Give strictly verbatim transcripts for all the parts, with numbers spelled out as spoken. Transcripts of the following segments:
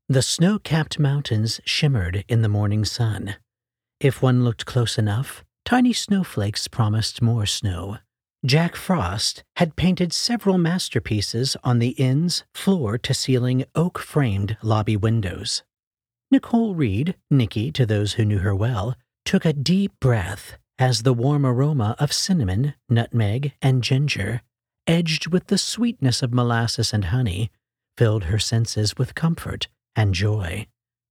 The snow-capped mountains shimmered in the morning sun. If one looked close enough, tiny snowflakes promised more snow. Jack Frost had painted several masterpieces on the inn's floor-to-ceiling oak-framed lobby windows. Nicole Reed, Nikki to those who knew her well, took a deep breath as the warm aroma of cinnamon, nutmeg, and ginger, edged with the sweetness of molasses and honey, filled her senses with comfort and joy.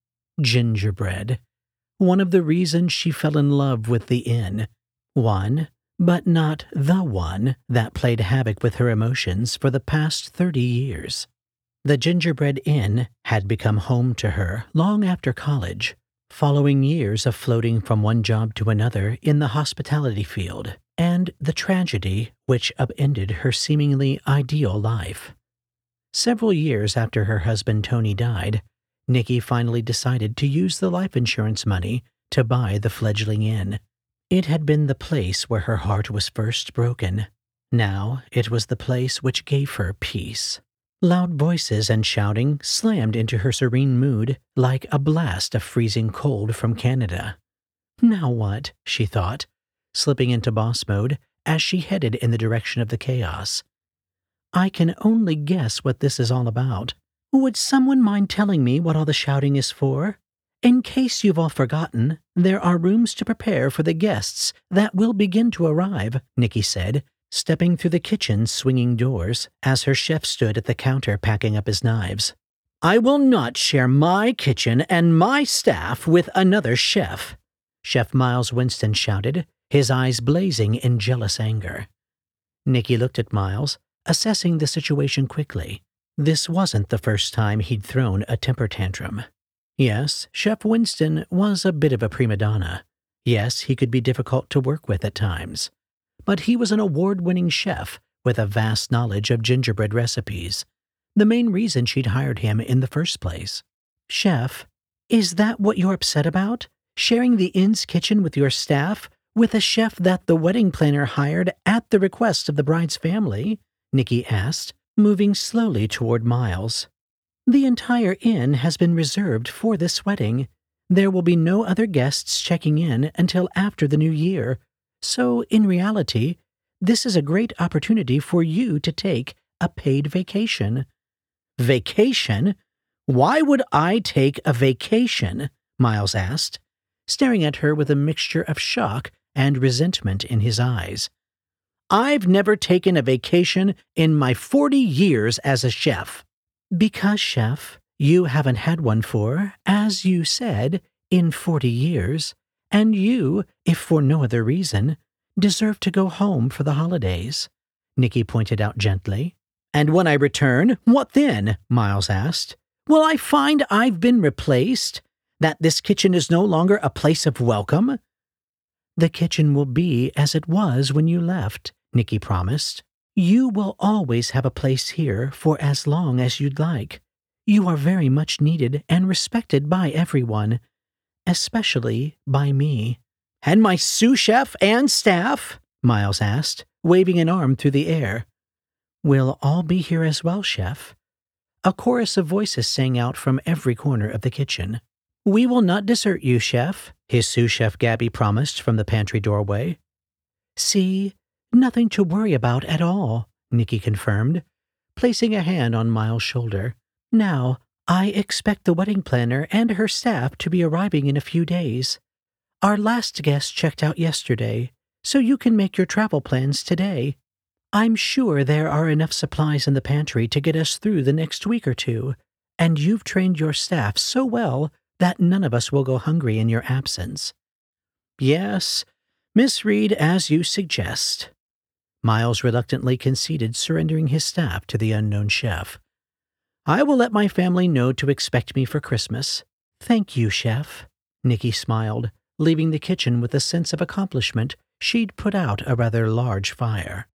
Gingerbread. One of the reasons she fell in love with the inn. One, but not the one, that played havoc with her emotions for the past thirty years. The Gingerbread Inn had become home to her long after college, following years of floating from one job to another in the hospitality field, and the tragedy which upended her seemingly ideal life. Several years after her husband Tony died, Nikki finally decided to use the life insurance money to buy the fledgling inn. It had been the place where her heart was first broken. Now it was the place which gave her peace. Loud voices and shouting slammed into her serene mood like a blast of freezing cold from Canada. Now what, she thought, slipping into boss mode as she headed in the direction of the chaos. I can only guess what this is all about. Would someone mind telling me what all the shouting is for? In case you've all forgotten, there are rooms to prepare for the guests that will begin to arrive, Nikki said, stepping through the kitchen's swinging doors as her chef stood at the counter packing up his knives. I will not share my kitchen and my staff with another chef, Chef Miles Winston shouted, his eyes blazing in jealous anger. Nikki looked at Miles, assessing the situation quickly. This wasn't the first time he'd thrown a temper tantrum. Yes, Chef Winston was a bit of a prima donna. Yes, he could be difficult to work with at times. But he was an award-winning chef with a vast knowledge of gingerbread recipes, the main reason she'd hired him in the first place. Chef, is that what you're upset about? Sharing the inn's kitchen with your staff, with a chef that the wedding planner hired at the request of the bride's family? Nikki asked, moving slowly toward Miles. The entire inn has been reserved for this wedding. There will be no other guests checking in until after the new year. So, in reality, this is a great opportunity for you to take a paid vacation. Vacation? Why would I take a vacation? Miles asked, staring at her with a mixture of shock and resentment in his eyes. I've never taken a vacation in my forty years as a chef. Because, chef, you haven't had one for, as you said, in forty years. And you, if for no other reason, deserve to go home for the holidays, Nikki pointed out gently. And when I return, what then? Miles asked. Will I find I've been replaced? That this kitchen is no longer a place of welcome? The kitchen will be as it was when you left, Nikki promised. You will always have a place here for as long as you'd like. You are very much needed and respected by everyone. Especially by me. And my sous chef and staff? Miles asked, waving an arm through the air. We'll all be here as well, chef. A chorus of voices sang out from every corner of the kitchen. We will not desert you, chef, his sous chef Gabby promised from the pantry doorway. See, nothing to worry about at all, Nikki confirmed, placing a hand on Miles' shoulder. Now, I expect the wedding planner and her staff to be arriving in a few days. Our last guest checked out yesterday, so you can make your travel plans today. I'm sure there are enough supplies in the pantry to get us through the next week or two, and you've trained your staff so well that none of us will go hungry in your absence. Yes, Miss Reed, as you suggest. Miles reluctantly conceded, surrendering his staff to the unknown chef. I will let my family know to expect me for Christmas. Thank you, chef. Nikki smiled, leaving the kitchen with a sense of accomplishment. She'd put out a rather large fire.